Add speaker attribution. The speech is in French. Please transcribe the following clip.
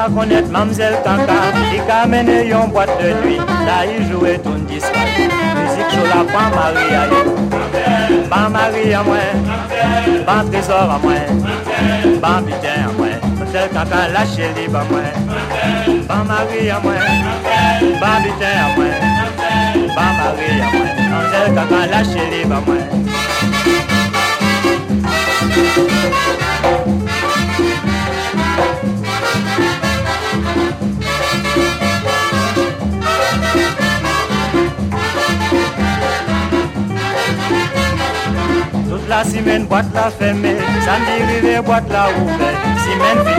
Speaker 1: pas connaître Mamzelle Kaka, il a mené une boîte de nuit, là il jouait ton disque. Musique sur la pas Marie à lui. Pas Marie à moi, pas trésor à moi, pas butin à moi. Mamzelle Kaka lâché libre à moi. Pas Marie à moi, pas butin à moi, pas Marie à moi. Mamzelle Kaka lâché libre à moi. Toute la semaine boîte la fermée, samedi rive boîte la ouverte. Semaine